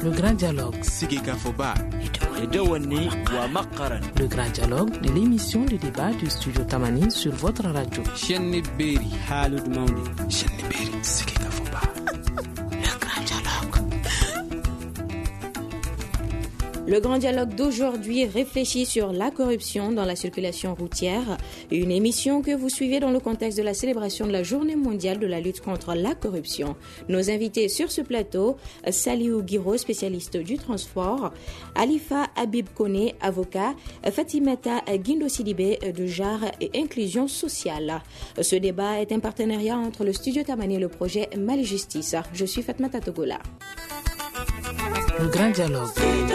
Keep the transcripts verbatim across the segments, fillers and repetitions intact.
Le grand dialogue. Sigika Foba. Edewani wa Makaran. Le grand dialogue de l'émission de débat du studio Tamani sur votre radio. Chenni Beri. Halud Mauni. Chenni Beri. Sigika Foba. Le grand dialogue. Le grand dialogue d'aujourd'hui réfléchit sur la corruption dans la circulation routière, une émission que vous suivez dans le contexte de la célébration de la Journée mondiale de la lutte contre la corruption. Nos invités sur ce plateau, Saliou Guiro, spécialiste du transport, Alifa Habib Kone, avocat, Fatimata Guindo Sidibé de genre et inclusion sociale. Ce débat est un partenariat entre le studio Tamani et le projet Mali Justice. Je suis Fatmata Togola. Le grand dialogue.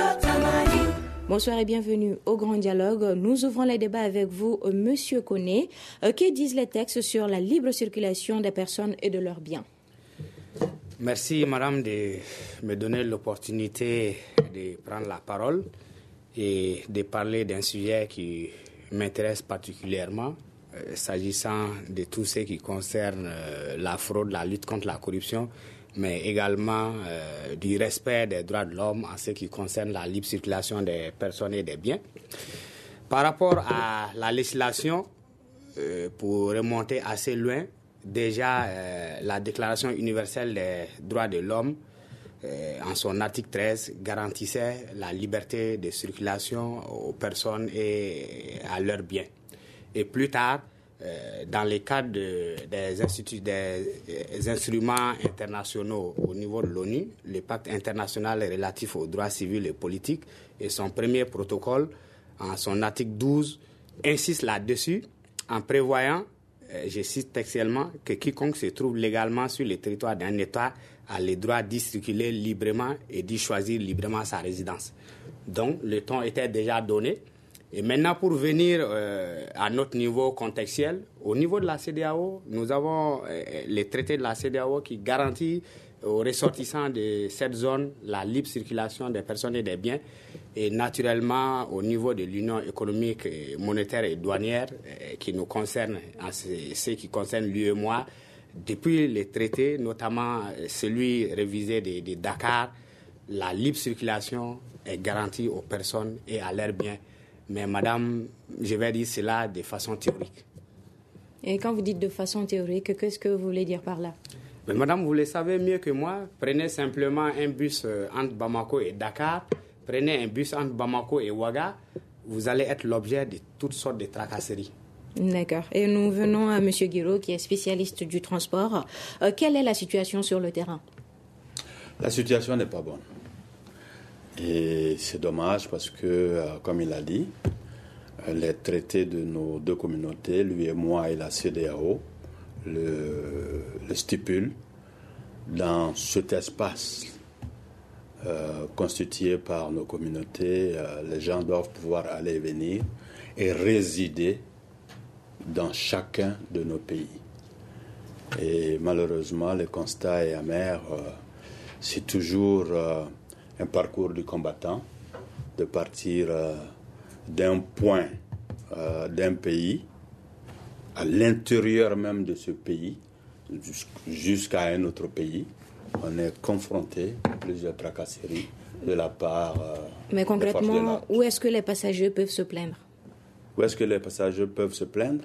Bonsoir et bienvenue au Grand Dialogue. Nous ouvrons les débats avec vous, Monsieur Kone. Euh, que disent les textes sur la libre circulation des personnes et de leurs biens? Merci, Madame, de me donner l'opportunité de prendre la parole et de parler d'un sujet qui m'intéresse particulièrement, euh, s'agissant de tout ce qui concerne euh, la fraude, la lutte contre la corruption, mais également euh, du respect des droits de l'homme en ce qui concerne la libre circulation des personnes et des biens. Par rapport à la législation, euh, pour remonter assez loin, déjà euh, la Déclaration universelle des droits de l'homme, euh, en son article treize, garantissait la liberté de circulation aux personnes et à leurs biens. Et plus tard, Euh, dans les cadres de, des, instituts, des, des instruments internationaux au niveau de l'ONU, le pacte international relatif aux droits civils et politiques et son premier protocole, en son article douze, insiste là-dessus en prévoyant, euh, je cite textuellement, que quiconque se trouve légalement sur le territoire d'un État a le droit d'y circuler librement et d'y choisir librement sa résidence. Donc, le ton était déjà donné. Et maintenant, pour venir euh, à notre niveau contextuel, au niveau de la C E D E A O, nous avons euh, les traités de la C E D E A O qui garantissent aux ressortissants de cette zone la libre circulation des personnes et des biens. Et naturellement, au niveau de l'Union économique, et monétaire et douanière, euh, qui nous concerne, en ce, ce qui concerne l'U E M O A, depuis les traités, notamment celui révisé de, de Dakar, la libre circulation est garantie aux personnes et à leurs biens. Mais madame, je vais dire cela de façon théorique. Et quand vous dites de façon théorique, qu'est-ce que vous voulez dire par là? Mais madame, vous le savez mieux que moi. Prenez simplement un bus entre Bamako et Dakar. Prenez un bus entre Bamako et Ouaga. Vous allez être l'objet de toutes sortes de tracasseries. D'accord. Et nous venons à M. Guiro, qui est spécialiste du transport. Euh, quelle est la situation sur le terrain? La situation n'est pas bonne. Et c'est dommage parce que, euh, comme il a dit, euh, les traités de nos deux communautés, l'U E M O A et la C E D E A O, le, le stipulent. Dans cet espace euh, constitué par nos communautés, euh, les gens doivent pouvoir aller et venir et résider dans chacun de nos pays. Et malheureusement, le constat est amer. Euh, c'est toujours... Euh, un parcours du combattant, de partir euh, d'un point euh, d'un pays à l'intérieur même de ce pays jusqu'à un autre pays. On est confronté à plusieurs tracasseries de la part euh, Mais concrètement, où est-ce que les passagers peuvent se plaindre? Où est-ce que les passagers peuvent se plaindre?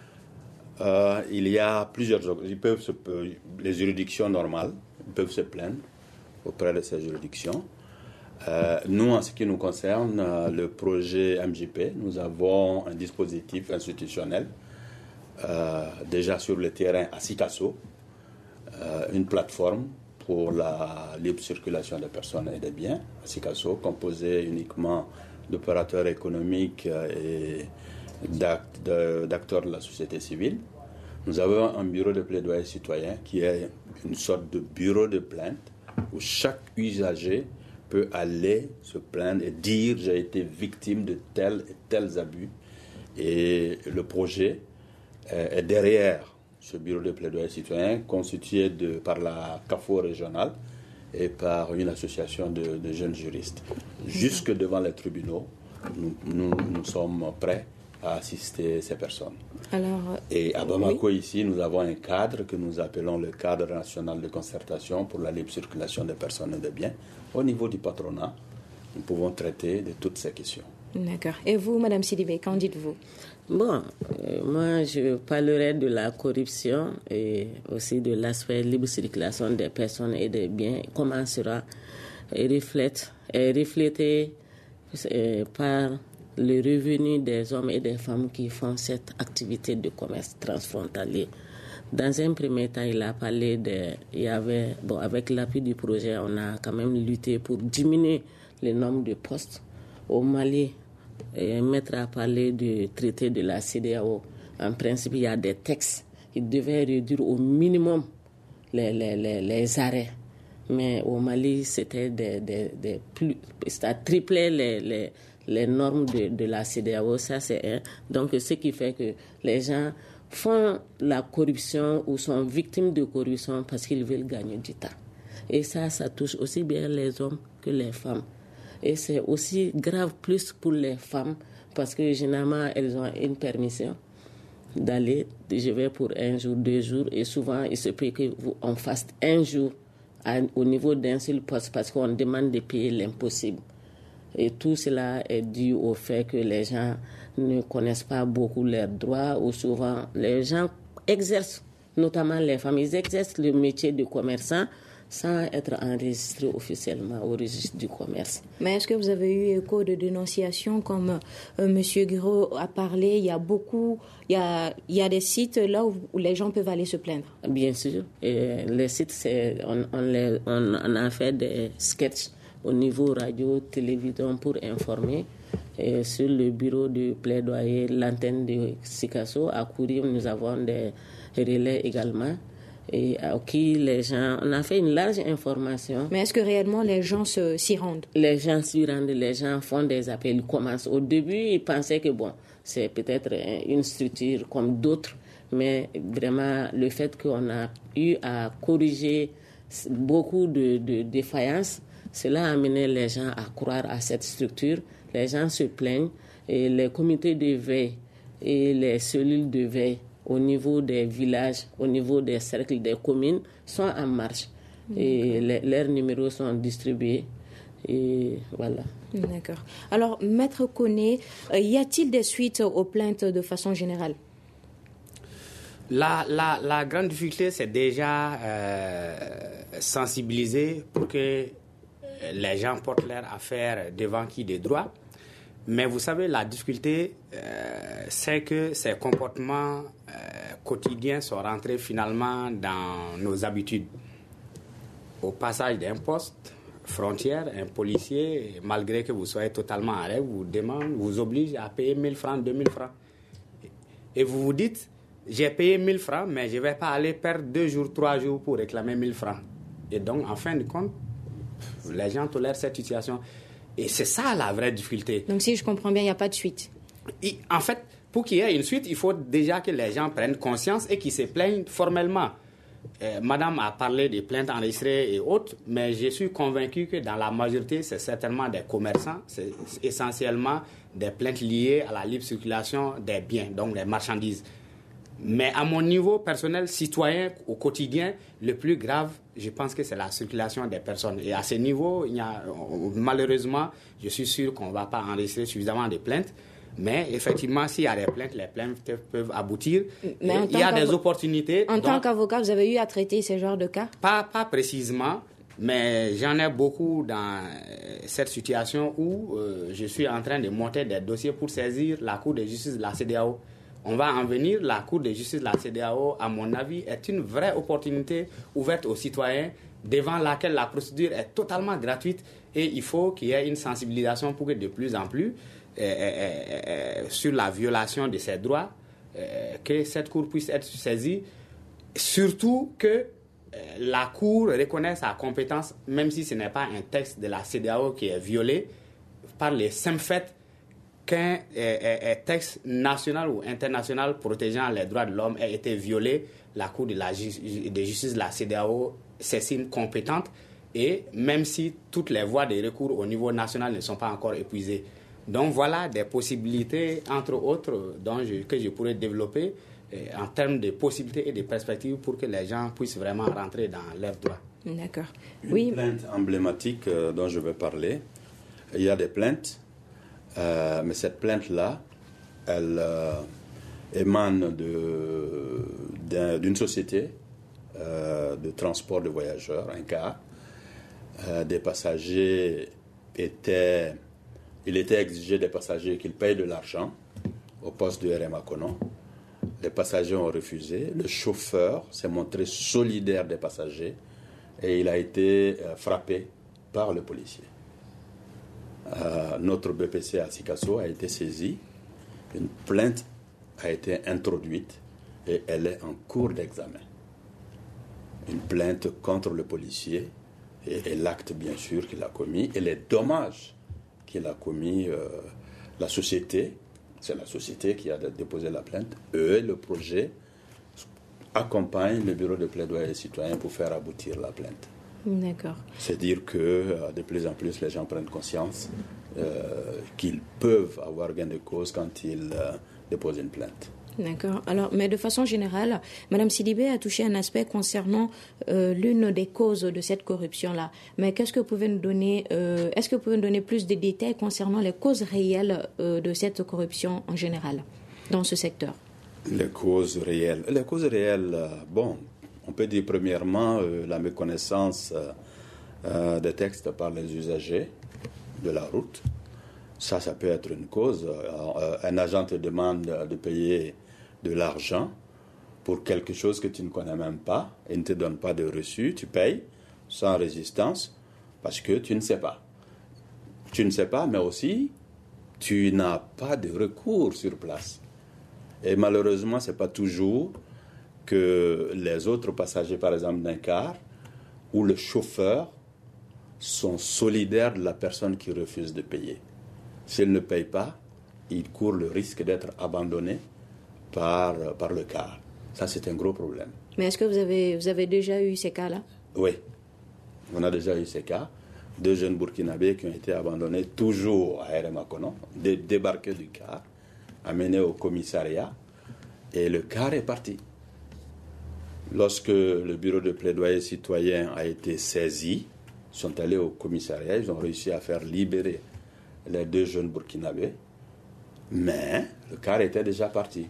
euh, Il y a plusieurs... Ils peuvent se, les juridictions normales peuvent se plaindre auprès de ces juridictions. Euh, nous, en ce qui nous concerne, euh, le projet M J P, nous avons un dispositif institutionnel euh, déjà sur le terrain à Sikasso, euh, une plateforme pour la libre circulation des personnes et des biens à Sikasso, composée uniquement d'opérateurs économiques et d'act, de, d'acteurs de la société civile. Nous avons un bureau de plaidoyer citoyen qui est une sorte de bureau de plainte où chaque usager peut aller se plaindre et dire « j'ai été victime de tels et tels abus ». Et le projet est derrière ce bureau de plaidoyer citoyen constitué de, par la C A F O régionale et par une association de, de jeunes juristes. Jusque devant les tribunaux, nous, nous, nous sommes prêts à assister ces personnes. Alors, Et à Bamako, oui. ici, nous avons un cadre que nous appelons le cadre national de concertation pour la libre circulation des personnes et des biens. Au niveau du patronat, nous pouvons traiter de toutes ces questions. D'accord. Et vous, Madame Sidibé, qu'en dites-vous? Bon, euh, moi, je parlerai de la corruption et aussi de l'aspect libre circulation des personnes et des biens. Comment sera reflète, reflété euh, par le revenu des hommes et des femmes qui font cette activité de commerce transfrontalier. Dans un premier temps, il a parlé de... Il y avait, bon, avec l'appui du projet, on a quand même lutté pour diminuer le nombre de postes. Au Mali, et Maître a parlé du traité de la C E D E A O. En principe, il y a des textes qui devaient réduire au minimum les, les, les, les arrêts. Mais au Mali, c'était des, des, des plus... Ça triplait les... les les normes de, de la C E D E A O, ça c'est un. Donc, ce qui fait que les gens font la corruption ou sont victimes de corruption parce qu'ils veulent gagner du temps. Et ça, ça touche aussi bien les hommes que les femmes. Et c'est aussi grave plus pour les femmes parce que généralement, elles ont une permission d'aller, je vais pour un jour, deux jours, et souvent, il se peut qu'on fasse un jour à, au niveau d'un seul poste parce qu'on demande de payer l'impossible. Et tout cela est dû au fait que les gens ne connaissent pas beaucoup leurs droits ou souvent les gens exercent, notamment les femmes, ils exercent le métier de commerçant sans être enregistrés officiellement au registre du commerce. Mais est-ce que vous avez eu écho de dénonciation comme euh, M. Guiraud a parlé? Il y a beaucoup, il y a, il y a des sites là où, où les gens peuvent aller se plaindre. Bien sûr. Et les sites, c'est, on, on, les, on, on a fait des sketchs au niveau radio, télévision pour informer. Et sur le bureau de plaidoyer, l'antenne de Sikasso, à Kourim, nous avons des relais également. Et à qui les gens... On a fait une large information. Mais est-ce que réellement les gens se, s'y rendent? Les gens s'y rendent, les gens font des appels, ils commencent. Au début, ils pensaient que bon, c'est peut-être une structure comme d'autres, mais vraiment, le fait qu'on a eu à corriger beaucoup de, de défaillances, cela a amené les gens à croire à cette structure. Les gens se plaignent et les comités de veille et les cellules de veille au niveau des villages, au niveau des cercles des communes sont en marche. Et les, leurs numéros sont distribués. Et voilà. D'accord. Alors, Maître Koné, euh, y a-t-il des suites aux plaintes de façon générale? La, la, la grande difficulté, c'est déjà euh, sensibiliser pour que les gens portent leurs affaires devant qui de droit. Mais vous savez, la difficulté, euh, c'est que ces comportements euh, quotidiens sont rentrés finalement dans nos habitudes. Au passage d'un poste frontière, un policier, malgré que vous soyez totalement à l'aise, vous demande, vous oblige à payer mille francs, deux mille francs. Et vous vous dites, j'ai payé mille francs, mais je ne vais pas aller perdre deux jours, trois jours pour réclamer mille francs. Et donc, en fin de compte, les gens tolèrent cette situation. Et c'est ça la vraie difficulté. Donc si je comprends bien, il n'y a pas de suite. Et, en fait, pour qu'il y ait une suite, il faut déjà que les gens prennent conscience et qu'ils se plaignent formellement. Euh, Madame a parlé des plaintes enregistrées et autres, mais je suis convaincu que dans la majorité, c'est certainement des commerçants, c'est essentiellement des plaintes liées à la libre circulation des biens, donc des marchandises. Mais à mon niveau personnel, citoyen, au quotidien, le plus grave, je pense que c'est la circulation des personnes. Et à ce niveau, il y a, malheureusement, je suis sûr qu'on ne va pas enregistrer suffisamment de plaintes. Mais effectivement, s'il y a des plaintes, les plaintes peuvent aboutir. Mais il y a des opportunités. En donc, tant qu'avocat, vous avez eu à traiter ce genre de cas? Pas, pas précisément, mais j'en ai beaucoup dans cette situation où euh, je suis en train de monter des dossiers pour saisir la Cour de justice de la C E D E A O. On va en venir. La Cour de justice de la C E D E A O, à mon avis, est une vraie opportunité ouverte aux citoyens devant laquelle la procédure est totalement gratuite et il faut qu'il y ait une sensibilisation pour que de plus en plus, euh, euh, euh, sur la violation de ces droits, euh, que cette Cour puisse être saisie. Surtout que euh, la Cour reconnaît sa compétence, même si ce n'est pas un texte de la C E D E A O qui est violé, par le simple fait qu'un euh, texte national ou international protégeant les droits de l'homme ait été violé, la Cour de, la ju- de justice de la C E D E A O s'estime compétente, et même si toutes les voies de recours au niveau national ne sont pas encore épuisées. Donc voilà des possibilités, entre autres, dont je, que je pourrais développer euh, en termes de possibilités et de perspectives pour que les gens puissent vraiment rentrer dans leurs droits. D'accord. Une Oui. plainte emblématique euh, dont je vais parler, il y a des plaintes, euh, mais cette plainte-là, elle euh, émane de, d'un, d'une société euh, de transport de voyageurs, un car. Euh, des passagers étaient... Il était exigé des passagers qu'ils payent de l'argent au poste de R M A Conon. Les passagers ont refusé. Le chauffeur s'est montré solidaire des passagers et il a été euh, frappé par le policier. Euh, notre B P C à Sikasso a été saisi. Une plainte a été introduite et elle est en cours d'examen. Une plainte contre le policier et, et l'acte, bien sûr, qu'il a commis et les dommages qu'il a commis. Euh, la société, c'est la société qui a déposé la plainte. Eux, le projet, accompagnent le bureau de plaidoyer citoyen pour faire aboutir la plainte. D'accord. C'est dire que euh, de plus en plus les gens prennent conscience euh, qu'ils peuvent avoir gain de cause quand ils euh, déposent une plainte. D'accord. Alors, mais de façon générale, Mme Sidibé a touché un aspect concernant euh, l'une des causes de cette corruption-là. Mais qu'est-ce que vous pouvez nous donner euh, Est-ce que vous pouvez nous donner plus de détails concernant les causes réelles euh, de cette corruption en général dans ce secteur? Les causes réelles. Les causes réelles, euh, bon, on peut dire premièrement euh, la méconnaissance euh, euh, des textes par les usagers de la route. Ça, ça peut être une cause. Euh, un agent te demande de payer de l'argent pour quelque chose que tu ne connais même pas et ne te donne pas de reçu. Tu payes sans résistance parce que tu ne sais pas. Tu ne sais pas, mais aussi, tu n'as pas de recours sur place. Et malheureusement, ce n'est pas toujours que les autres passagers, par exemple, d'un car, ou le chauffeur, sont solidaires de la personne qui refuse de payer. S'il ne paye pas, il court le risque d'être abandonné par, par le car. Ça, c'est un gros problème. Mais est-ce que vous avez, vous avez déjà eu ces cas-là? Oui, on a déjà eu ces cas. Deux jeunes Burkinabés qui ont été abandonnés toujours à R M A Conon, dé- débarqués du car, amenés au commissariat, et le car est parti. Lorsque le bureau de plaidoyer citoyen a été saisi, ils sont allés au commissariat, ils ont réussi à faire libérer les deux jeunes Burkinabés, mais le car était déjà parti.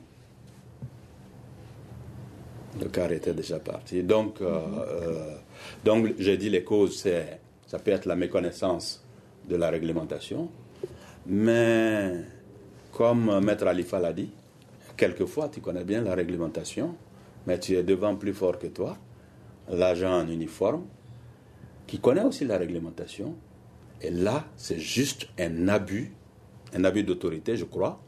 Le car était déjà parti. Donc, euh, euh, donc j'ai dit les causes, c'est, ça peut être la méconnaissance de la réglementation, mais comme Maître Alifa l'a dit, quelquefois tu connais bien la réglementation, mais tu es devant plus fort que toi, l'agent en uniforme, qui connaît aussi la réglementation. Et là, c'est juste un abus, un abus d'autorité, je crois.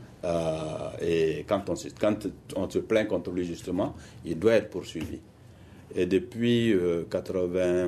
Euh, et quand on, se, quand on se plaint contre lui, justement, il doit être poursuivi. Et depuis, euh, quatre-vingts,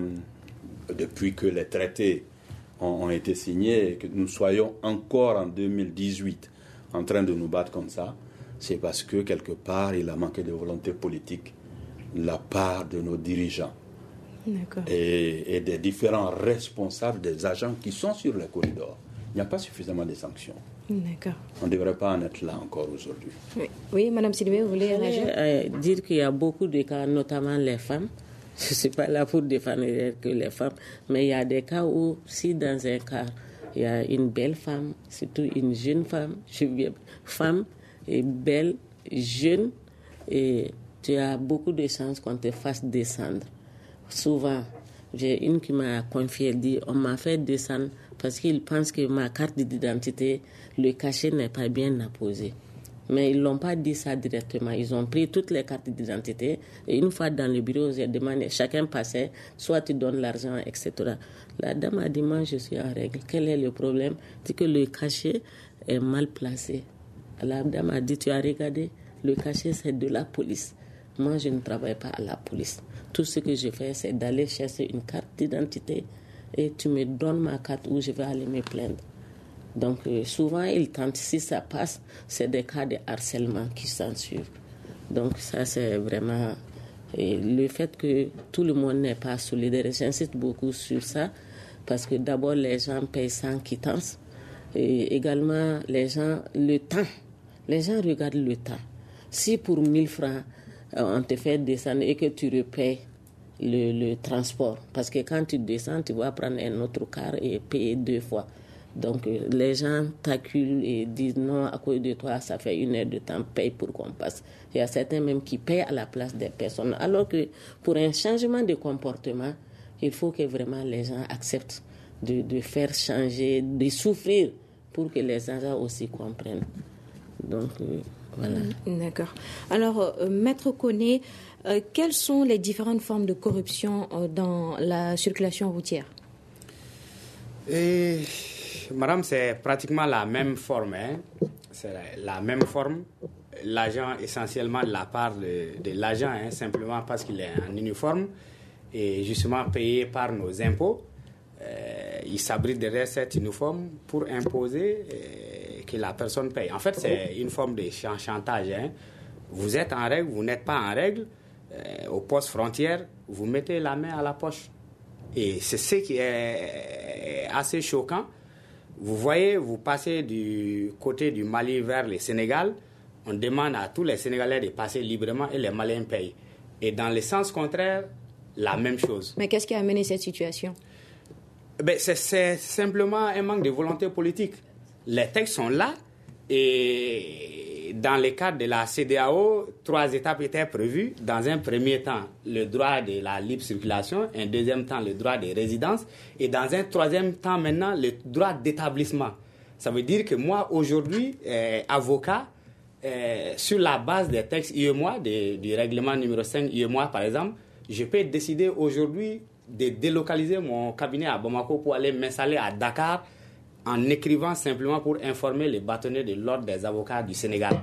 depuis que les traités ont, ont été signés et que nous soyons encore en deux mille dix-huit en train de nous battre comme ça, c'est parce que quelque part, il a manqué de volonté politique de la part de nos dirigeants. D'accord. Et, et des différents responsables des agents qui sont sur les corridors. Il n'y a pas suffisamment de sanctions. D'accord. On ne devrait pas en être là encore aujourd'hui. Oui, oui Mme Sidibé, vous voulez réagir? euh, Dire qu'il y a beaucoup de cas, notamment les femmes. Je ne suis pas là pour défendre que les femmes, mais il y a des cas où, si dans un cas, il y a une belle femme, surtout une jeune femme, je veux femme, et belle, jeune, et tu as beaucoup de chances qu'on te fasse descendre. Souvent, j'ai une qui m'a confié, elle dit, on m'a fait descendre parce qu'ils pensent que ma carte d'identité, le cachet n'est pas bien apposé. Mais ils ne l'ont pas dit ça directement. Ils ont pris toutes les cartes d'identité et une fois dans le bureau, j'ai demandé, chacun passait, soit tu donnes l'argent, et cetera. La dame a dit, moi je suis en règle. Quel est le problème? C'est que le cachet est mal placé. La dame a dit, tu as regardé, le cachet c'est de la police. Moi je ne travaille pas à la police. Tout ce que je fais, c'est d'aller chercher une carte d'identité et tu me donnes ma carte où je vais aller me plaindre. Donc, euh, souvent, ils tentent, si ça passe, c'est des cas de harcèlement qui s'en suivent. Donc, ça, c'est vraiment... Et le fait que tout le monde n'est pas solidaire, j'insiste beaucoup sur ça, parce que d'abord, les gens payent sans quittance. Et également, les gens, le temps. Les gens regardent le temps. Si pour mille francs, on te fait descendre et que tu repayes le, le transport, parce que quand tu descends, tu vas prendre un autre car et payer deux fois. Donc, les gens t'acculent et disent non, à cause de toi, ça fait une heure de temps, paye pour qu'on passe. Il y a certains même qui payent à la place des personnes. Alors que pour un changement de comportement, il faut que vraiment les gens acceptent de, de faire changer, de souffrir pour que les gens aussi comprennent. Donc, euh, voilà. D'accord. Alors, euh, Maître Koné, euh, quelles sont les différentes formes de corruption euh, dans la circulation routière? Et, madame, c'est pratiquement la même forme. Hein. C'est la, la même forme. L'agent, essentiellement, de la part de, de l'agent, hein, simplement parce qu'il est en uniforme et justement payé par nos impôts. Euh, il s'abrite derrière cet uniforme pour imposer euh, que la personne paye. En fait, c'est une forme de chantage. Hein. Vous êtes en règle, vous n'êtes pas en règle. Euh, au poste frontière, vous mettez la main à la poche. Et c'est ce qui est assez choquant. Vous voyez, vous passez du côté du Mali vers le Sénégal, on demande à tous les Sénégalais de passer librement et les Maliens payent. Et dans le sens contraire, la même chose. Mais qu'est-ce qui a amené cette situation? Ben, c'est, c'est simplement un manque de volonté politique. Les textes sont là et dans le cadre de la C E D E A O, trois étapes étaient prévues. Dans un premier temps, le droit de la libre circulation, un deuxième temps, le droit de résidence et dans un troisième temps maintenant, le droit d'établissement. Ça veut dire que moi, aujourd'hui, euh, avocat, euh, sur la base des textes U E M O A, de, du règlement numéro cinq U E M O A par exemple, je peux décider aujourd'hui de délocaliser mon cabinet à Bamako pour aller m'installer à Dakar en écrivant simplement pour informer les bâtonnets de l'ordre des avocats du Sénégal.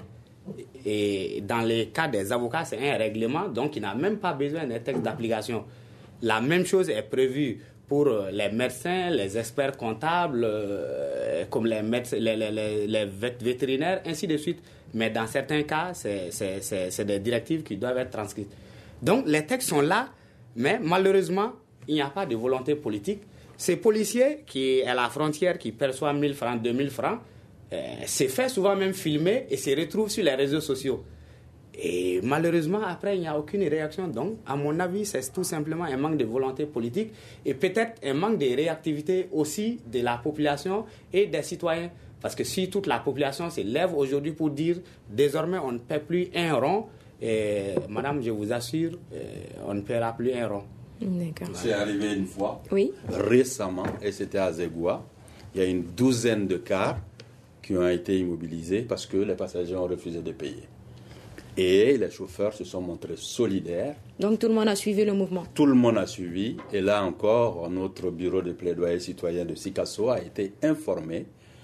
Et dans le cas des avocats, c'est un règlement, donc il n'a même pas besoin d'un texte d'application. La même chose est prévue pour les médecins, les experts comptables, euh, comme les, médecins, les, les, les, les vétérinaires, ainsi de suite. Mais dans certains cas, c'est, c'est, c'est, c'est des directives qui doivent être transcrites. Donc les textes sont là, mais malheureusement, il n'y a pas de volonté politique. Ces policiers qui à la frontière, qui perçoivent mille francs, deux mille francs, euh, se fait souvent même filmer et se retrouvent sur les réseaux sociaux. Et malheureusement, après, il n'y a aucune réaction. Donc, à mon avis, c'est tout simplement un manque de volonté politique et peut-être un manque de réactivité aussi de la population et des citoyens. Parce que si toute la population se lève aujourd'hui pour dire désormais on ne paie plus un rond, et, madame, je vous assure, euh, on ne paiera plus un rond. D'accord. C'est arrivé une fois, oui. récemment, et c'était à Zégoua. Il y a une douzaine de cars qui ont été immobilisés parce que les passagers ont refusé de payer. Et les chauffeurs se sont montrés solidaires. Donc tout le monde a suivi le mouvement? Tout le monde a suivi. Et là encore, notre bureau de plaidoyer citoyen de Sikasso a été informé.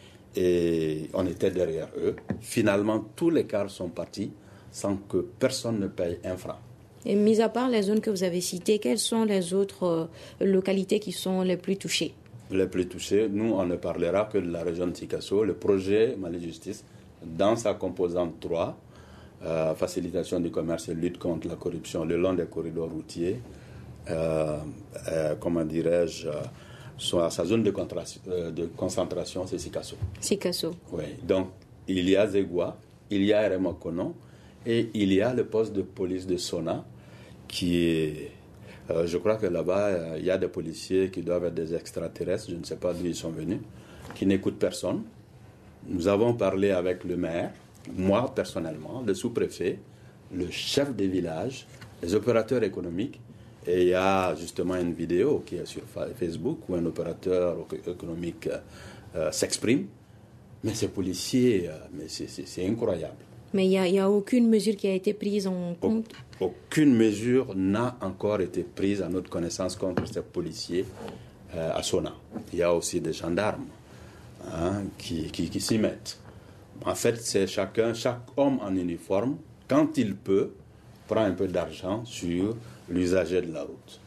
Et on était derrière eux. Finalement, tous les cars sont partis sans que personne ne paye un franc. Et mis à part les zones que vous avez citées, quelles sont les autres euh, localités qui sont les plus touchées? Les plus touchées, nous, on ne parlera que de la région de Sikasso. Le projet Mali Justice, dans sa composante trois, euh, facilitation du commerce et lutte contre la corruption le long des corridors routiers, euh, euh, comment dirais-je, euh, à sa zone de, euh, de concentration, c'est Sikasso. Sikasso. Oui, donc il y a Zégoua, il y a Remokonon et il y a le poste de police de Sona qui est... Euh, je crois que là-bas, euh, il y a des policiers qui doivent être des extraterrestres, je ne sais pas d'où ils sont venus, qui n'écoutent personne. Nous avons parlé avec le maire, moi personnellement, le sous-préfet, le chef des villages, les opérateurs économiques, et il y a justement une vidéo qui est sur Facebook où un opérateur économique euh, s'exprime. Mais ces policiers, euh, mais c'est, c'est, c'est incroyable. Mais il n'y a, a aucune mesure qui a été prise en compte? Aucune mesure n'a encore été prise à notre connaissance contre ces policiers euh, à Sona. Il y a aussi des gendarmes hein, qui, qui, qui s'y mettent. En fait, c'est chacun, chaque homme en uniforme, quand il peut, prend un peu d'argent sur l'usager de la route.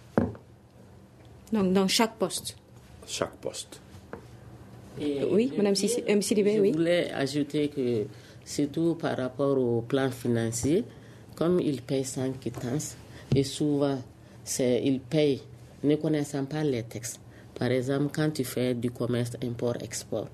Donc dans chaque poste? Chaque poste. Et oui, Mme Sidibé, je oui. Je voulais ajouter que, surtout par rapport au plan financier, comme ils payent sans quittance, et souvent, c'est, ils payent ne connaissant pas les textes. Par exemple, quand tu fais du commerce import-export,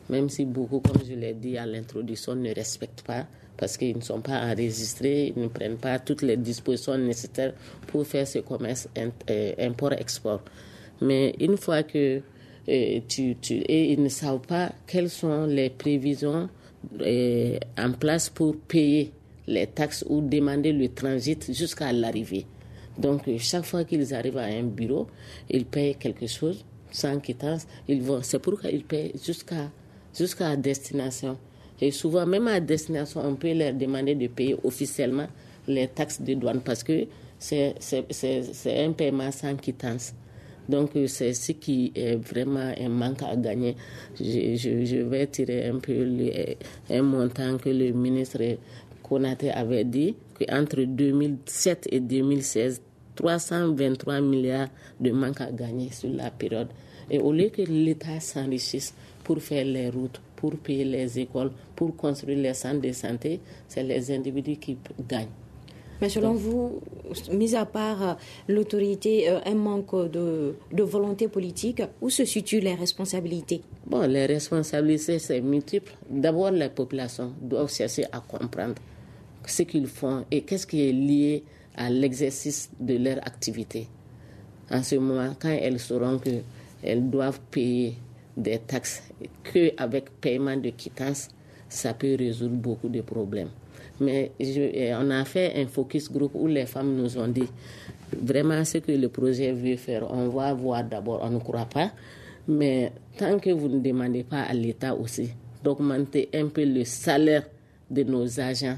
même si beaucoup, comme je l'ai dit à l'introduction, ne respectent pas, parce qu'ils ne sont pas enregistrés, ils ne prennent pas toutes les dispositions nécessaires pour faire ce commerce import-export. Mais une fois que euh, tu, tu... Et ils ne savent pas quelles sont les prévisions euh, en place pour payer les taxes ou demander le transit jusqu'à l'arrivée. Donc, euh, chaque fois qu'ils arrivent à un bureau, ils payent quelque chose sans quittance. Ils vont... C'est pourquoi ils payent jusqu'à, jusqu'à destination. Et souvent, même à destination, on peut leur demander de payer officiellement les taxes de douane parce que c'est, c'est, c'est, c'est un paiement sans quittance. Donc, c'est ce qui est vraiment un manque à gagner. Je, je, je vais tirer un peu le, un montant que le ministre Konaté avait dit, qu'entre deux mille sept et deux mille seize, trois cent vingt-trois milliards de manque à gagner sur la période. Et au lieu que l'État s'enrichisse pour faire les routes, pour payer les écoles, pour construire les centres de santé, c'est les individus qui gagnent. Mais selon Donc, vous, mis à part euh, l'autorité, euh, un manque de, de volonté politique, où se situent les responsabilités? Bon, les responsabilités, c'est multiple. D'abord, les populations doivent chercher à comprendre ce qu'ils font et qu'est-ce qui est lié à l'exercice de leur activité. En ce moment, quand elles sauront qu'elles doivent payer des taxes, qu'avec paiement de quittance, ça peut résoudre beaucoup de problèmes. Mais je, on a fait un focus group où les femmes nous ont dit vraiment ce que le projet veut faire. On va voir d'abord, on ne croit pas. Mais tant que vous ne demandez pas à l'État aussi d'augmenter un peu le salaire de nos agents,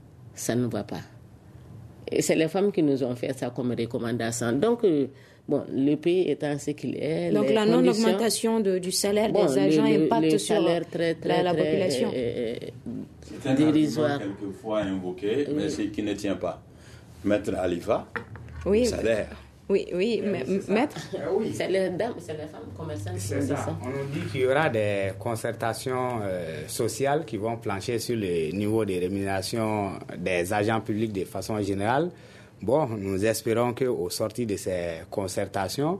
ça ne va pas. Et c'est les femmes qui nous ont fait ça comme recommandation. Donc, euh, bon, le pays étant ce qu'il est. Donc, la non-augmentation de, du salaire bon, des agents le, impacte le sur très, très, la, la très, population. Euh, c'est un dérisoire. Argument quelquefois invoqué, oui. mais c'est qui ne tient pas. Maître Alifa, oui. le salaire. Oui, oui, mais, mais maître, oui. c'est les dames, c'est les femmes commerçantes qui c'est dit ça. ça. On nous dit qu'il y aura des concertations euh, sociales qui vont plancher sur le niveau des rémunérations des agents publics de façon générale. Bon, nous espérons qu'au sortir de ces concertations,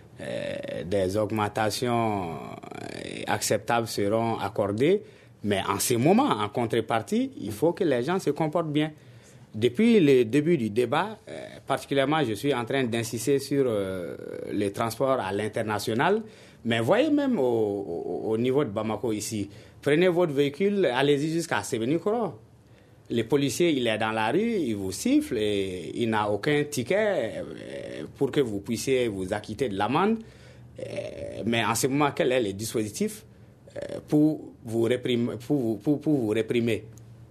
euh, des augmentations acceptables seront accordées. Mais en ce moment, en contrepartie, il faut que les gens se comportent bien. Depuis le début du débat, euh, particulièrement, je suis en train d'insister sur euh, les transports à l'international. Mais voyez même au, au, au niveau de Bamako ici, prenez votre véhicule, allez-y jusqu'à Sévénikoro. Le policier, il est dans la rue, il vous siffle et il n'a aucun ticket pour que vous puissiez vous acquitter de l'amende. Mais en ce moment, quel est le dispositif pour vous réprimer, pour, pour, pour vous réprimer?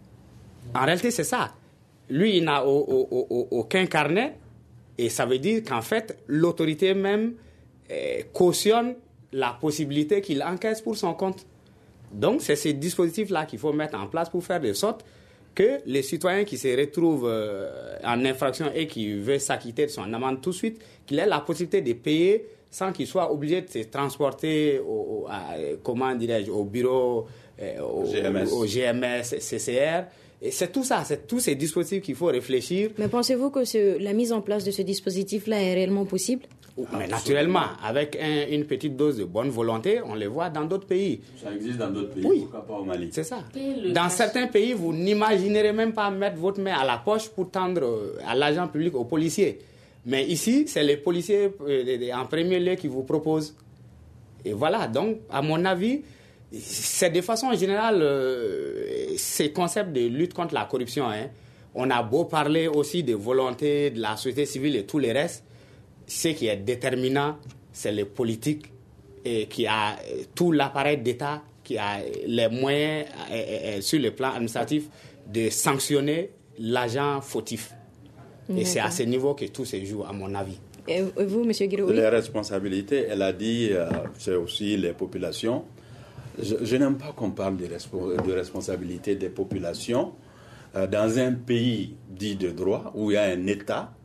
En réalité, c'est ça. Lui, il n'a au, au, au, aucun carnet et ça veut dire qu'en fait, l'autorité même eh, cautionne la possibilité qu'il encaisse pour son compte. Donc, c'est ces dispositifs-là qu'il faut mettre en place pour faire de sorte que les citoyens qui se retrouvent euh, en infraction et qui veulent s'acquitter de son amende tout de suite, qu'il ait la possibilité de payer sans qu'il soit obligé de se transporter au, au, à, comment dirais-je, au bureau, euh, au, G M S. au G M S, C C R. Et c'est tout ça, c'est tous ces dispositifs qu'il faut réfléchir. Mais pensez-vous que ce, la mise en place de ce dispositif-là est réellement possible? Mais naturellement, avec un, une petite dose de bonne volonté, on les voit dans d'autres pays. Ça existe dans d'autres pays, oui. Pourquoi pas au Mali? C'est ça. Dans certains pays, vous n'imaginerez même pas mettre votre main à la poche pour tendre à l'agent public, aux policiers. Mais ici, c'est les policiers en premier lieu qui vous proposent. Et voilà, donc, à mon avis, c'est de façon générale, euh, ces concepts de lutte contre la corruption, hein, on a beau parler aussi de volonté de la société civile et tout le reste, ce qui est déterminant, c'est les politiques et qui a tout l'appareil d'État qui a les moyens et, et, sur le plan administratif de sanctionner l'agent fautif. Et D'accord. c'est à ce niveau que tout se joue, à mon avis. Et vous, M. Guiro? Les responsabilités, elle a dit, euh, c'est aussi les populations. Je, je n'aime pas qu'on parle de, respo- de responsabilité des populations euh, dans un pays dit de droit où il y a un État,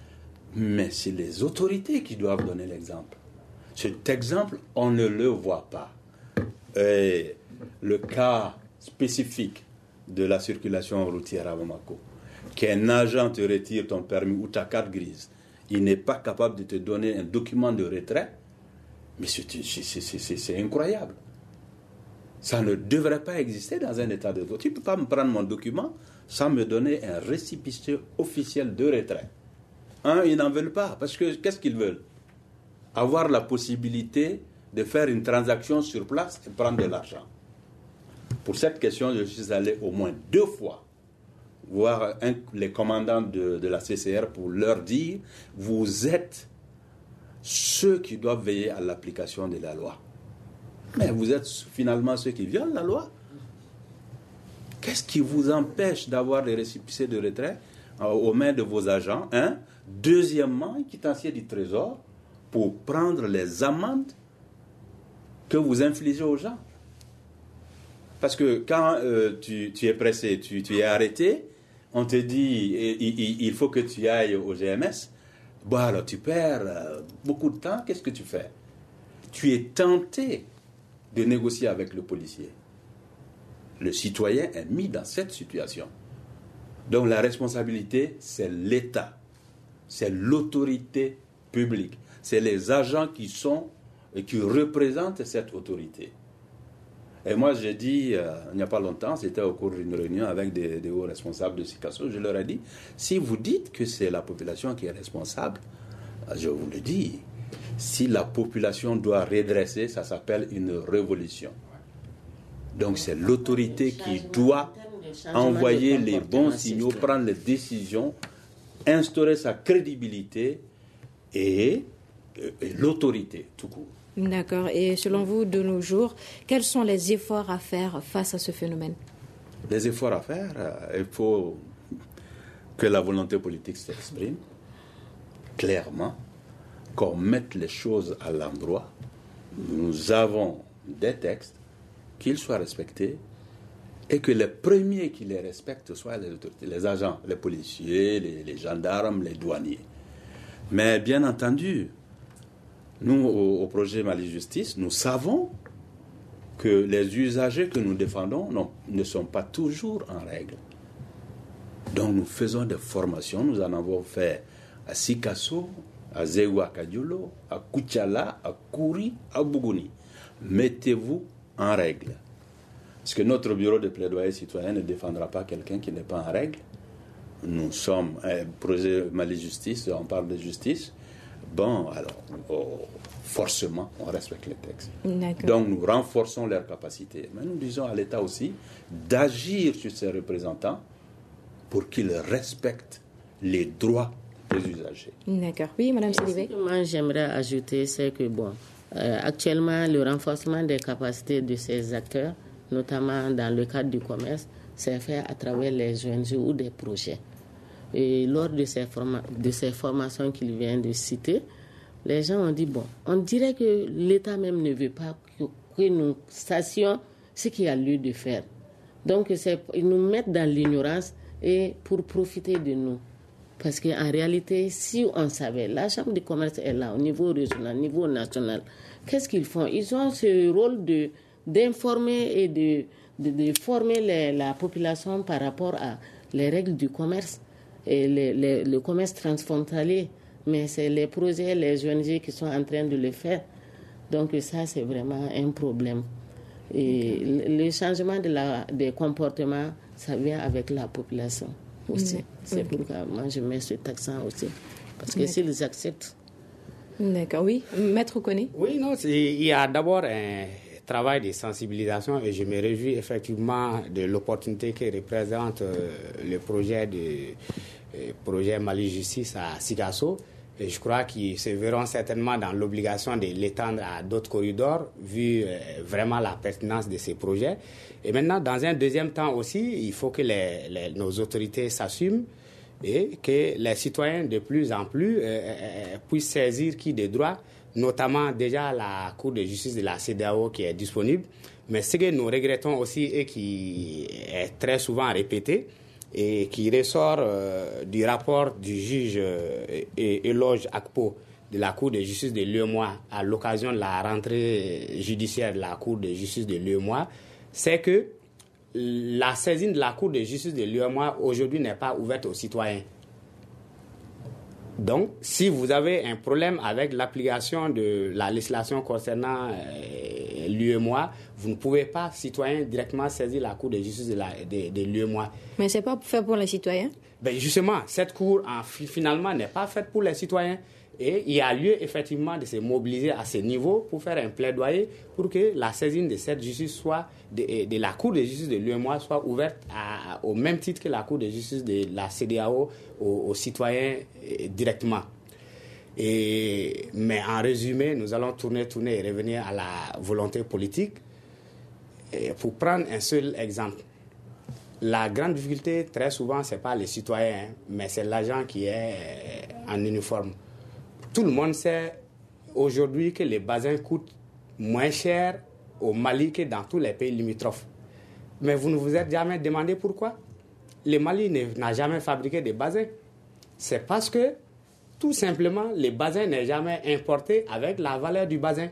mais c'est les autorités qui doivent donner l'exemple. Cet exemple, on ne le voit pas. Et le cas spécifique de la circulation routière à Bamako, qu'un agent te retire ton permis ou ta carte grise, il n'est pas capable de te donner un document de retrait, mais c'est, c'est, c'est, c'est, c'est incroyable. Ça ne devrait pas exister dans un état de droit. Tu ne peux pas me prendre mon document sans me donner un récépissé officiel de retrait. Un, ils n'en veulent pas. Parce que qu'est-ce qu'ils veulent? Avoir la possibilité de faire une transaction sur place et prendre de l'argent. Pour cette question, je suis allé au moins deux fois voir un, les commandants de, de la C C R pour leur dire « Vous êtes ceux qui doivent veiller à l'application de la loi. » Mais vous êtes finalement ceux qui violent la loi. Qu'est-ce qui vous empêche d'avoir des récépissés de retrait euh, aux mains de vos agents? Un. Deuxièmement, un quittancier du Trésor pour prendre les amendes que vous infligez aux gens. Parce que quand euh, tu, tu es pressé, tu, tu es arrêté, on te dit il, il faut que tu ailles au G M S. Bon, alors tu perds euh, beaucoup de temps, qu'est-ce que tu fais? Tu es tenté de négocier avec le policier. Le citoyen est mis dans cette situation. Donc la responsabilité, c'est l'État, c'est l'autorité publique, c'est les agents qui sont et qui représentent cette autorité. Et moi, j'ai dit, euh, il n'y a pas longtemps, c'était au cours d'une réunion avec des, des hauts responsables de Sikasso, je leur ai dit, si vous dites que c'est la population qui est responsable, je vous le dis, si la population doit redresser, ça s'appelle une révolution. Donc c'est l'autorité qui doit envoyer les bons signaux, prendre les décisions, instaurer sa crédibilité et, et l'autorité tout court. D'accord. Et selon vous, de nos jours, quels sont les efforts à faire face à ce phénomène? Les efforts à faire, il faut que la volonté politique s'exprime clairement, qu'on mette les choses à l'endroit. Nous avons des textes, qu'ils soient respectés, et que les premiers qui les respectent soient les autorités, les agents, les policiers, les, les gendarmes, les douaniers. Mais bien entendu, nous, au, au projet Mali Justice, nous savons que les usagers que nous défendons non, ne sont pas toujours en règle. Donc nous faisons des formations, nous en avons fait à Sikasso, à Zewa Kadiolo, à Kuchala, à Kouri, à Bougouni. Mettez-vous en règle. Parce que notre bureau de plaidoyer citoyen ne défendra pas quelqu'un qui n'est pas en règle. Nous sommes un projet Mali Justice, on parle de justice. Bon, alors, oh, forcément, on respecte les textes. D'accord. Donc, nous renforçons leurs capacités. Mais nous disons à l'État aussi d'agir sur ses représentants pour qu'ils respectent les droits des usagers. D'accord. Oui, Madame Sidibé. Ce que moi, j'aimerais ajouter, c'est que, bon, euh, actuellement, le renforcement des capacités de ces acteurs, notamment dans le cadre du commerce, c'est fait à travers les O N G ou des projets. Et lors de ces, forma- de ces formations qu'il vient de citer, les gens ont dit, bon, on dirait que l'État même ne veut pas que, que nous sachions ce qu'il y a lieu de faire. Donc, c'est, ils nous mettent dans l'ignorance et pour profiter de nous. Parce qu'en réalité, si on savait, la Chambre de commerce est là, au niveau régional, au niveau national, qu'est-ce qu'ils font? Ils ont ce rôle de, d'informer et de, de, de former les, la population par rapport à les règles du commerce et les, les, le commerce transfrontalier. Mais c'est les projets, les O N G qui sont en train de le faire. Donc ça, c'est vraiment un problème. Et le, le changement de la, des comportements, ça vient avec la population aussi. Mmh. C'est okay. Pourquoi moi, je mets cet accent aussi. Parce que s'ils acceptent... D'accord, oui. Maître Koné? Oui, non, il y a d'abord un travail de sensibilisation et je me réjouis effectivement de l'opportunité que représente euh, le projet de euh, projet Mali Justice à Sikasso. Et je crois qu'ils se verront certainement dans l'obligation de l'étendre à d'autres corridors, vu euh, vraiment la pertinence de ces projets. Et maintenant, dans un deuxième temps aussi, il faut que les, les, nos autorités s'assument et que les citoyens de plus en plus euh, euh, puissent saisir qui des droits, notamment déjà la Cour de justice de la C E D E A O qui est disponible. Mais ce que nous regrettons aussi et qui est très souvent répété, et qui ressort euh, du rapport du juge euh, Eloge Akpo de la Cour de justice de l'U E M O A à l'occasion de la rentrée judiciaire de la Cour de justice de l'U E M O A, c'est que la saisine de la Cour de justice de l'U E M O A aujourd'hui n'est pas ouverte aux citoyens. Donc, si vous avez un problème avec l'application de la législation concernant euh, l'U E M O A, vous ne pouvez pas, citoyen, directement saisir la Cour de justice de, la, de, de l'U E M O A. Mais ce n'est pas fait pour les citoyens? Ben justement, cette Cour, en, finalement, n'est pas faite pour les citoyens. Et il y a lieu, effectivement, de se mobiliser à ce niveau pour faire un plaidoyer pour que la saisine de cette justice soit, de, de la Cour de justice de l'U E M O A soit ouverte à, au même titre que la Cour de justice de la C D A O aux, aux citoyens eh, directement. Et, mais en résumé, nous allons tourner, tourner et revenir à la volonté politique. Et pour prendre un seul exemple, la grande difficulté, très souvent, ce n'est pas les citoyens, mais c'est l'agent qui est en uniforme. Tout le monde sait aujourd'hui que les basins coûtent moins cher au Mali que dans tous les pays limitrophes. Mais vous ne vous êtes jamais demandé pourquoi? Le Mali n'a jamais fabriqué de basins. C'est parce que, tout simplement, les basins n'est jamais importé avec la valeur du bassin.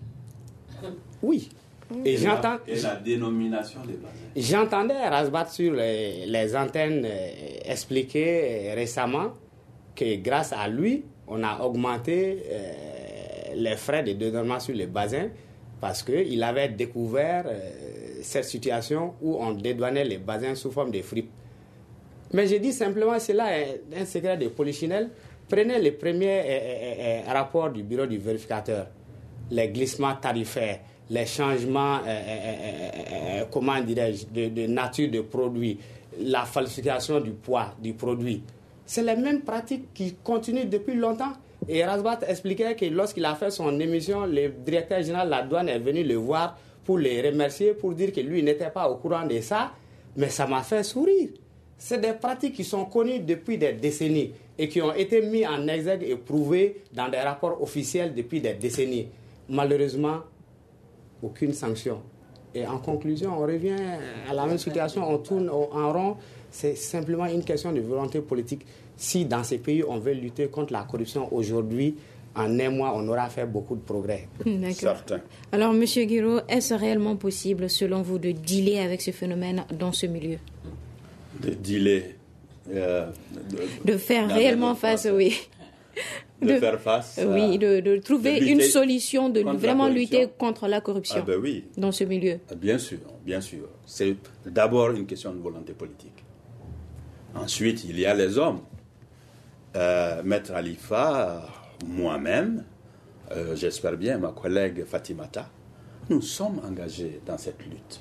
Oui. Et, et, j'entends, la, et la dénomination des basins. J'entendais Rasbat sur les, les antennes euh, expliquer euh, récemment que grâce à lui, on a augmenté euh, les frais de dédouanement sur les bassins parce qu'il avait découvert euh, cette situation où on dédouanait les bassins sous forme de fripes. Mais je dis simplement, cela est un secret de polichinelle. Prenez les premiers euh, euh, rapports du bureau du vérificateur, les glissements tarifaires, les changements, euh, euh, euh, comment dirais-je, de, de nature de produit, la falsification du poids du produit. C'est les mêmes pratiques qui continuent depuis longtemps. Et Rasbat expliquait que lorsqu'il a fait son émission, le directeur général de la douane est venu le voir pour le remercier, pour dire que lui n'était pas au courant de ça. Mais ça m'a fait sourire. C'est des pratiques qui sont connues depuis des décennies et qui ont été mises en exergue et prouvées dans des rapports officiels depuis des décennies. Malheureusement, aucune sanction. Et en conclusion, on revient à la même situation, on tourne en rond. C'est simplement une question de volonté politique. Si dans ces pays, on veut lutter contre la corruption aujourd'hui, en un mois, on aura fait beaucoup de progrès. D'accord. Certain. Alors, M. Guiraud, est-ce réellement possible, selon vous, de dealer avec ce phénomène dans ce milieu? De dealer. Euh, de, de faire réellement face, face, oui. De, de faire face. Oui, de, de trouver de une solution, de vraiment lutter contre la corruption ah ben oui. dans ce milieu. Bien sûr, bien sûr. C'est d'abord une question de volonté politique. Ensuite, il y a les hommes. Euh, Maître Alifa, moi-même, euh, j'espère bien ma collègue Fatimata, nous sommes engagés dans cette lutte.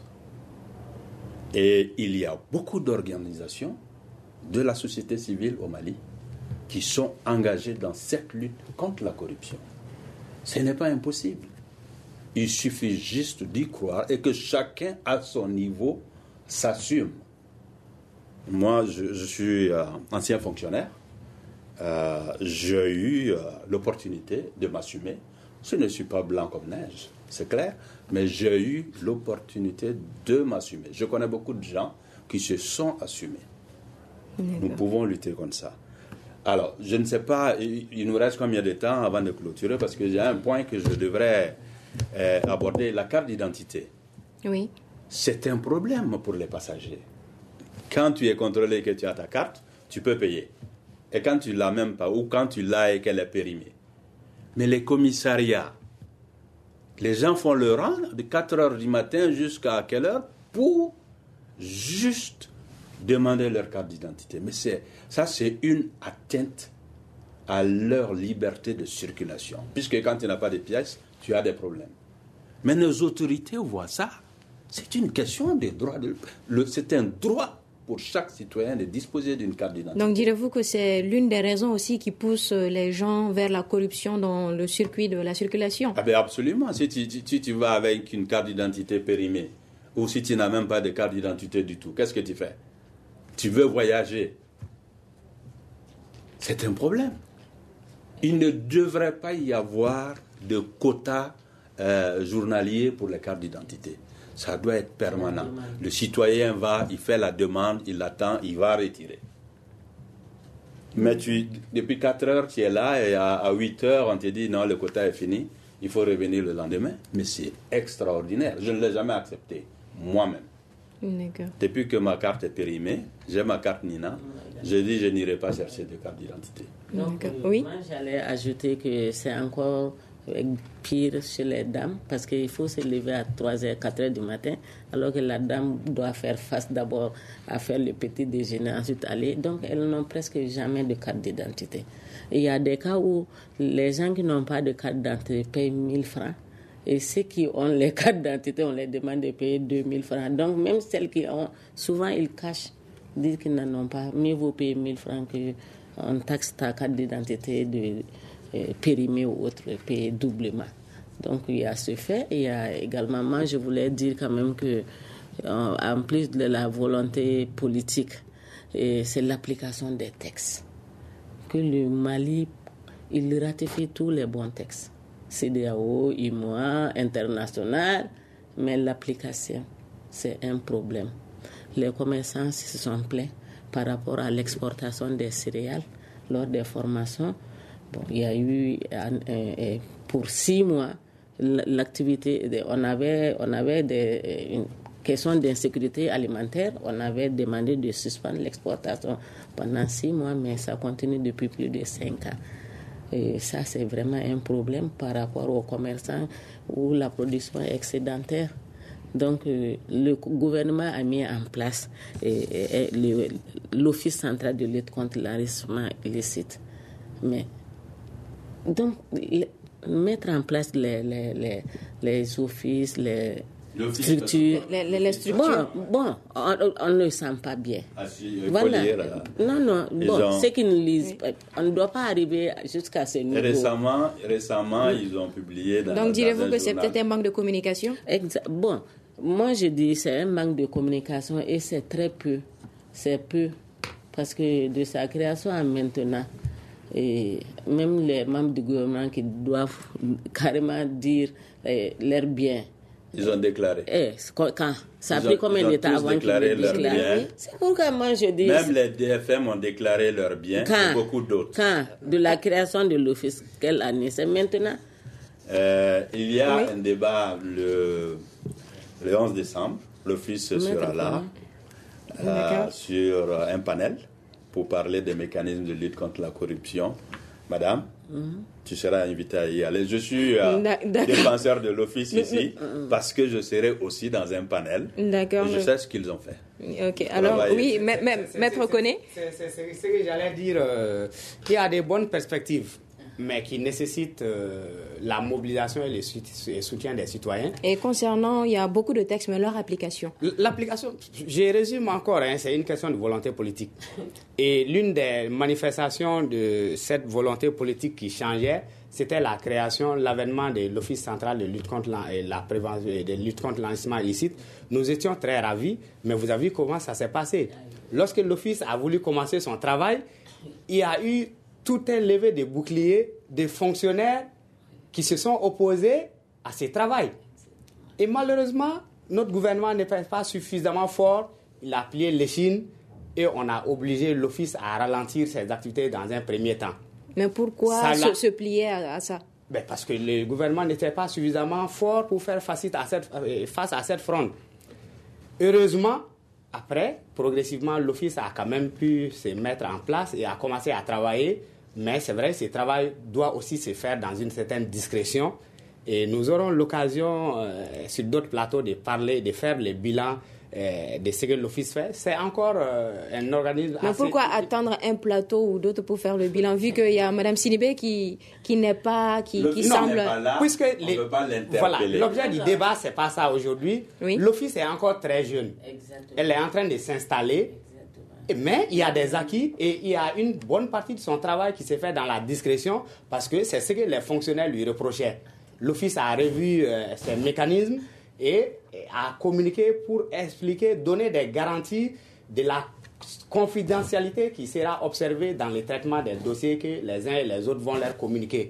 Et il y a beaucoup d'organisations de la société civile au Mali qui sont engagées dans cette lutte contre la corruption. Ce n'est pas impossible. Il suffit juste d'y croire et que chacun, à son niveau, s'assume. Moi, je, je suis euh, ancien fonctionnaire. Euh, j'ai eu euh, l'opportunité de m'assumer. Je ne suis pas blanc comme neige, c'est clair, mais j'ai eu l'opportunité de m'assumer. Je connais beaucoup de gens qui se sont assumés. Nous pouvons lutter contre ça. Alors, je ne sais pas, il, il nous reste combien de temps avant de clôturer, parce que j'ai un point que je devrais euh, aborder, la carte d'identité. Oui. C'est un problème pour les passagers. Quand tu es contrôlé et que tu as ta carte, tu peux payer. Et quand tu ne l'as même pas, ou quand tu l'as et qu'elle est périmée. Mais les commissariats, les gens font le rang de quatre heures du matin jusqu'à quelle heure pour juste demander leur carte d'identité. Mais c'est, ça, c'est une atteinte à leur liberté de circulation. Puisque quand tu n'as pas de pièces, tu as des problèmes. Mais nos autorités voient ça. C'est une question des droits. De, le, c'est un droit pour chaque citoyen de disposer d'une carte d'identité. Donc, direz-vous que c'est l'une des raisons aussi qui pousse les gens vers la corruption dans le circuit de la circulation? Ah ben absolument. Si tu, si tu vas avec une carte d'identité périmée, ou si tu n'as même pas de carte d'identité du tout, qu'est-ce que tu fais? Tu veux voyager. C'est un problème. Il ne devrait pas y avoir de quotas euh, journaliers pour les cartes d'identité. Ça doit être permanent. Le citoyen va, il fait la demande, il attend, il va retirer. Mais tu, depuis quatre heures, tu es là et à, à huit heures, on te dit non, le quota est fini, il faut revenir le lendemain. Mais c'est extraordinaire. Je ne l'ai jamais accepté, moi-même. D'accord. Depuis que ma carte est périmée, j'ai ma carte Nina, je dis je n'irai pas chercher de carte d'identité. Donc, oui. Moi, j'allais ajouter que c'est encore Pire chez les dames, parce qu'il faut se lever à trois heures, quatre heures du matin, alors que la dame doit faire face d'abord à faire le petit déjeuner, ensuite aller. Donc, elles n'ont presque jamais de carte d'identité. Il y a des cas où les gens qui n'ont pas de carte d'identité payent mille francs. Et ceux qui ont les cartes d'identité, on les demande de payer deux mille francs. Donc, même celles qui ont, souvent, ils cachent, disent qu'ils n'en ont pas. Mieux vaut payer mille francs qu'on taxe ta carte d'identité de euh, périmée ou autre, payer doublement. Donc, il y a ce fait. Il y a également, moi, je voulais dire quand même que, en plus de la volonté politique, c'est l'application des textes. Que le Mali, il ratifie tous les bons textes. C D A O, I M O A, international, mais l'application, c'est un problème. Les commerçants se sont plaints par rapport à l'exportation des céréales lors des formations. Bon, il y a eu, pour six mois, l'activité, on avait, on avait des, une question d'insécurité alimentaire, on avait demandé de suspendre l'exportation pendant six mois, mais ça continue depuis plus de cinq ans. Et ça, c'est vraiment un problème par rapport aux commerçants où la production est excédentaire. Donc, euh, le gouvernement a mis en place euh, euh, le, l'Office central de lutte contre l'enrichissement illicite. Mais, donc, le, mettre en place les, les, les, les offices, les L'office structures. Les, les, les structures. Bon, bon on ne le sent pas bien. Ah, si, il voilà. faut lire, non, non, bon, ont... ceux qui ne lisent pas, on ne doit pas arriver jusqu'à ce niveau. Récemment, récemment oui. Ils ont publié dans Donc, direz-vous que c'est journal. peut-être un manque de communication? Exact. Bon, moi je dis c'est un manque de communication et c'est très peu. C'est peu. Parce que de sa création à maintenant, et même les membres du gouvernement qui doivent carrément dire eh, leur bien. Ils ont déclaré. Eh, quand ça a pris combien de temps avant qu'ils déclaré leur bien. C'est pourquoi moi je dis. Même les D F M ont déclaré leur bien. Quand, et beaucoup d'autres. Quand de la création de l'office, quelle année? C'est maintenant? euh, Il y a oui. un débat le, le onze décembre. L'office Mais sera là euh, sur un panel pour parler des mécanismes de lutte contre la corruption. Madame, mm-hmm. tu seras invitée à y aller. Je suis euh, défenseur de l'office ici parce que je serai aussi dans un panel. D'accord. Et je sais ce qu'ils ont fait. Ok. Alors, oui, Maître Koné. C'est ce que j'allais dire. Euh, il y a des bonnes perspectives, mais qui nécessitent euh, la mobilisation et le soutien des citoyens. Et concernant, il y a beaucoup de textes, mais leur application? L'application, je résume encore, hein, c'est une question de volonté politique. Et l'une des manifestations de cette volonté politique qui changeait, c'était la création, l'avènement de l'Office central de lutte contre la, la prévention, de lutte contre l'enrichissement illicite. Nous étions très ravis, mais vous avez vu comment ça s'est passé. Lorsque l'Office a voulu commencer son travail, il y a eu tout un levé de boucliers des fonctionnaires qui se sont opposés à ce travail. Et malheureusement, notre gouvernement n'est pas suffisamment fort. Il a plié l'échine et on a obligé l'Office à ralentir ses activités dans un premier temps. Mais pourquoi se, se plier à, à ça? Ben parce que le gouvernement n'était pas suffisamment fort pour faire face à cette, face à cette fronde. Heureusement, après, progressivement, l'Office a quand même pu se mettre en place et a commencé à travailler. Mais c'est vrai, ce travail doit aussi se faire dans une certaine discrétion. Et nous aurons l'occasion, euh, sur d'autres plateaux, de parler, de faire le bilan euh, de ce que l'Office fait. C'est encore euh, un organisme... Mais assez... pourquoi attendre un plateau ou d'autres pour faire le bilan, vu qu'il y a Mme Sidibé qui, qui n'est pas... qui, qui semble... Pas là, puisque on les... ne peut pas l'interpeller. Voilà, l'objet du débat, ce n'est pas ça aujourd'hui. Oui. L'Office est encore très jeune. Exactement. Elle est en train de s'installer. Mais il y a des acquis et il y a une bonne partie de son travail qui s'est fait dans la discrétion parce que c'est ce que les fonctionnaires lui reprochaient. L'Office a revu euh, ses mécanismes et, et a communiqué pour expliquer, donner des garanties de la confidentialité qui sera observée dans le traitement des dossiers que les uns et les autres vont leur communiquer.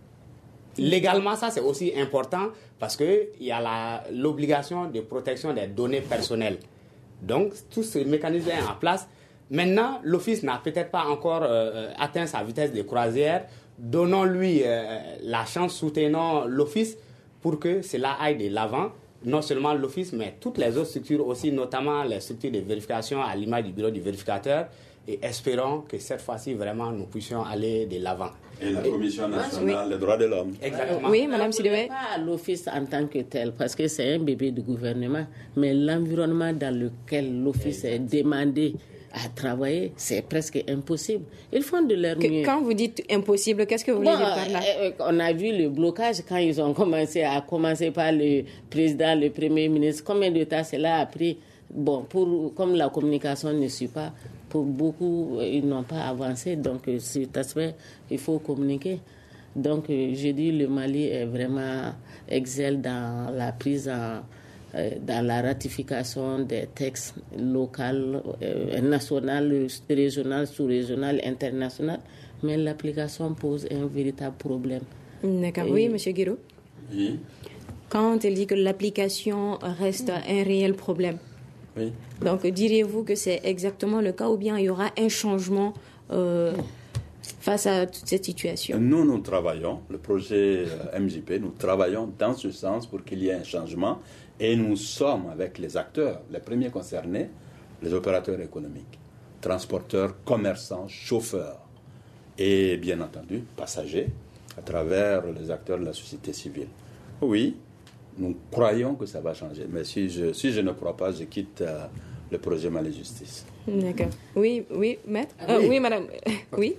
Légalement, ça c'est aussi important parce qu'il y a la, l'obligation de protection des données personnelles. Donc, tout ce mécanisme est en place. Maintenant, l'Office n'a peut-être pas encore euh, atteint sa vitesse de croisière. Donnons-lui euh, la chance, soutenons l'Office pour que cela aille de l'avant. Non seulement l'Office, mais toutes les autres structures aussi, notamment les structures de vérification à l'image du bureau du vérificateur et espérons que cette fois-ci, vraiment, nous puissions aller de l'avant. Et la Commission nationale oui. des droits de l'homme. Exactement. Oui, Madame Sidibé. Pas à l'office en tant que tel, parce que c'est un bébé du gouvernement, mais l'environnement dans lequel l'office est demandé à travailler, c'est presque impossible. Ils font de leur mieux. Quand vous dites impossible, qu'est-ce que vous voulez bon, dire par là? euh, On a vu le blocage quand ils ont commencé, à commencer par le président, le premier ministre. Combien de temps cela a pris? Bon, pour, comme la communication ne suit pas, pour beaucoup, ils n'ont pas avancé. Donc, cet aspect, il faut communiquer. Donc, je dis le Mali est vraiment excelle dans la prise en... dans la ratification des textes locaux, euh, national, régional, sous-régional, international, mais l'application pose un véritable problème. D'accord. Et... Oui, M. Guiraud. Oui. Quand elle dit que l'application reste un réel problème, oui. Donc diriez-vous que c'est exactement le cas ou bien il y aura un changement euh, face à toute cette situation? Nous, nous travaillons, le projet M J P, nous travaillons dans ce sens pour qu'il y ait un changement. Et nous sommes avec les acteurs, les premiers concernés, les opérateurs économiques, transporteurs, commerçants, chauffeurs et bien entendu passagers à travers les acteurs de la société civile. Oui, nous croyons que ça va changer, mais si je, si je ne crois pas, je quitte euh, le projet Mali Justice. D'accord. Oui, oui, maître. Euh, oui. oui, madame. Oui.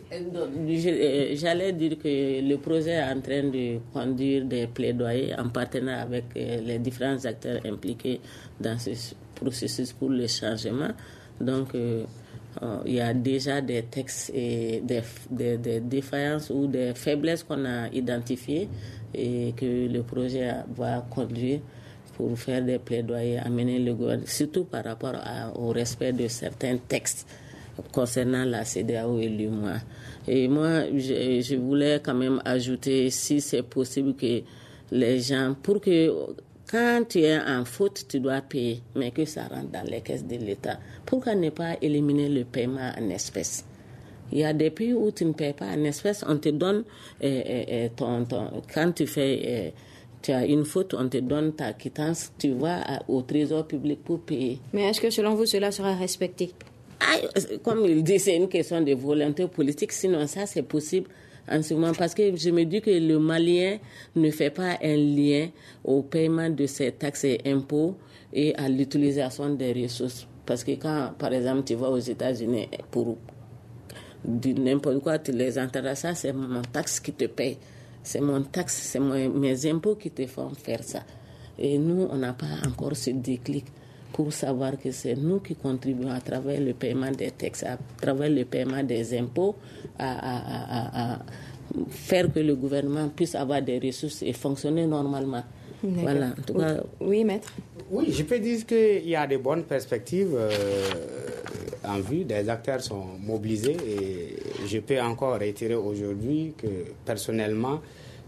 J'allais dire que le projet est en train de conduire des plaidoyers en partenariat avec les différents acteurs impliqués dans ce processus pour le changement. Donc, euh, il y a déjà des textes et des, des, des défaillances ou des faiblesses qu'on a identifiées et que le projet va conduire pour faire des plaidoyers, amener le gouvernement, surtout par rapport à, au respect de certains textes concernant la C D A O et l'U M O A. Et moi, je, je voulais quand même ajouter, si c'est possible, que les gens, pour que quand tu es en faute, tu dois payer, mais que ça rentre dans les caisses de l'État. Pourquoi ne pas éliminer le paiement en espèces? Il y a des pays où tu ne payes pas en espèces, on te donne euh, euh, ton, ton, quand tu fais... Euh, tu as une faute, on te donne ta quittance, tu vas à, au trésor public pour payer. Mais est-ce que selon vous, cela sera respecté? Ah, comme il dit, c'est une question de volonté politique, sinon ça c'est possible en ce moment, parce que je me dis que le Malien ne fait pas un lien au paiement de ses taxes et impôts et à l'utilisation des ressources. Parce que quand, par exemple, tu vas aux États-Unis pour n'importe quoi, tu les enterres, ça c'est mon taxe qui te paye. C'est mon taxe, c'est mon, mes impôts qui te font faire ça. Et nous, on n'a pas encore ce déclic pour savoir que c'est nous qui contribuons à travers le paiement des taxes, à travers le paiement des impôts, à, à, à, à faire que le gouvernement puisse avoir des ressources et fonctionner normalement. D'accord. Voilà, en tout cas. Oui, maître. Oui, je peux dire qu'il y a de bonnes perspectives euh, en vue. Des acteurs sont mobilisés et je peux encore réitérer aujourd'hui que personnellement,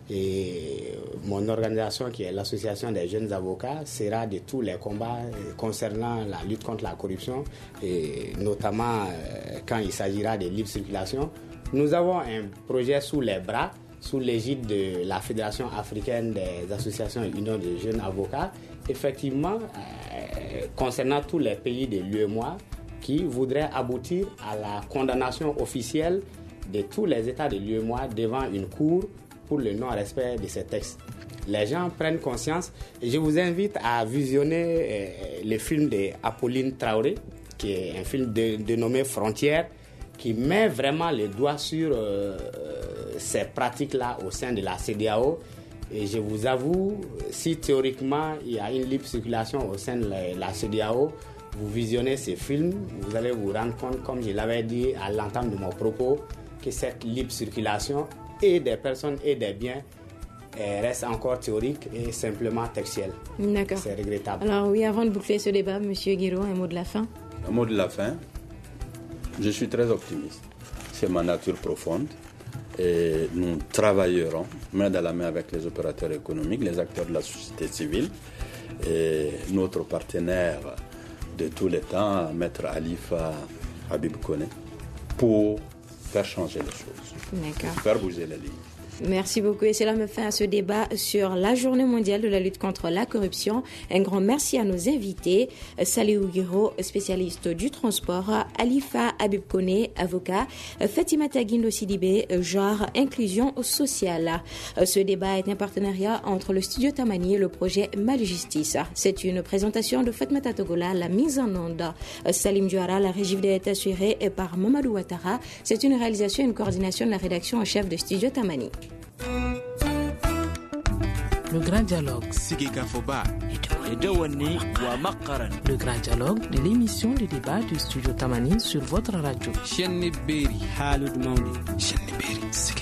et mon organisation qui est l'Association des jeunes avocats sera de tous les combats concernant la lutte contre la corruption et notamment euh, quand il s'agira de libre circulation. Nous avons un projet sous les bras sous l'égide de la Fédération africaine des associations et unions de jeunes avocats, effectivement, euh, concernant tous les pays de l'U E M O A qui voudraient aboutir à la condamnation officielle de tous les États de l'U E M O A devant une cour pour le non-respect de ces textes. Les gens prennent conscience et je vous invite à visionner euh, le film d'Apolline Traoré, qui est un film de, dénommé Frontières, qui met vraiment le doigt sur euh, ces pratiques-là au sein de la C D A O. Et je vous avoue, si théoriquement il y a une libre circulation au sein de la, la C D A O, vous visionnez ces films, vous allez vous rendre compte, comme je l'avais dit à l'entame de mon propos, que cette libre circulation et des personnes et des biens reste encore théorique et simplement textuelle. D'accord. C'est regrettable. Alors oui, avant de boucler ce débat, M. Guiraud, un mot de la fin. Un mot de la fin. Je suis très optimiste. C'est ma nature profonde. Et nous travaillerons main dans la main avec les opérateurs économiques, les acteurs de la société civile et notre partenaire de tous les temps, Maître Alifa Habib Kone, pour faire changer les choses, D'accord. faire bouger les lignes. Merci beaucoup et cela me fait à ce débat sur la journée mondiale de la lutte contre la corruption. Un grand merci à nos invités, Saliou Guiro, spécialiste du transport, Alifa Habib Kone, avocat, Fatima Taguindo Sidibé, genre inclusion sociale. Ce débat est un partenariat entre le Studio Tamani et le projet Maljustice. C'est une présentation de Fatmata Togola, la mise en onde. Salim Diouara, la régie est assurée par Mamadou Ouattara. C'est une réalisation et une coordination de la rédaction en chef de Studio Tamani. Le grand dialogue. Le grand dialogue de l'émission de débat du Studio Tamani sur votre radio.